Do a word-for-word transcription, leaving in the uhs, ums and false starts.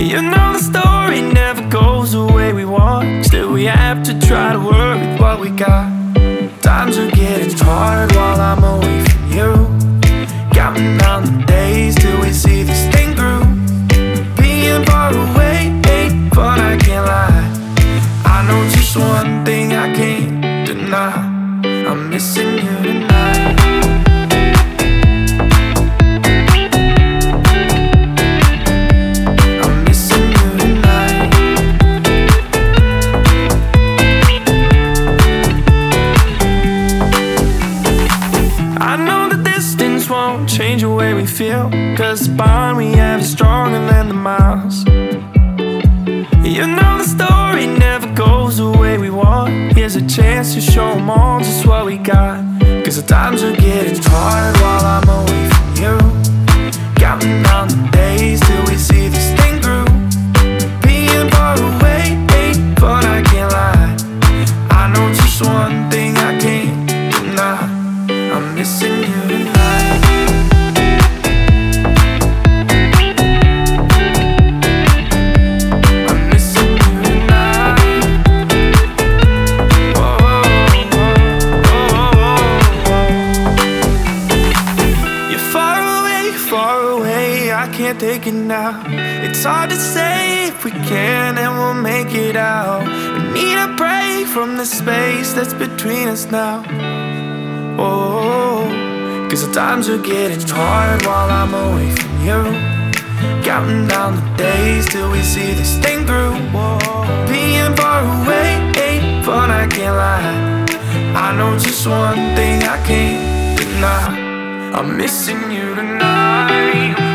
You know the story never goes the way we want. Still we have to try to work with what we got. Times are getting hard while I'm away from you, counting down the days till we see this thing through. Being far away ain't fun, I can't lie. I know just one thing I can't deny: I'm missing you tonight. Change the way we feel, cause the bond we have is stronger than the miles. You know the story never goes the way we want. Here's a chance to show them all just what we got. Cause the times are getting hard while I'm away from you, counting down the days till we see this thing through. Being far away ain't fun, I can't lie. I know just one thing I can't deny: I'm missing you tonight. Can't take it now. It's hard to say if we can and we'll make it out. We need a break from the space that's between us now. Oh, cause the times are getting hard while I'm away from you, counting down the days till we see this thing through. Being far away ain't fun, I can't lie. I know just one thing I can't deny: I'm missing you tonight.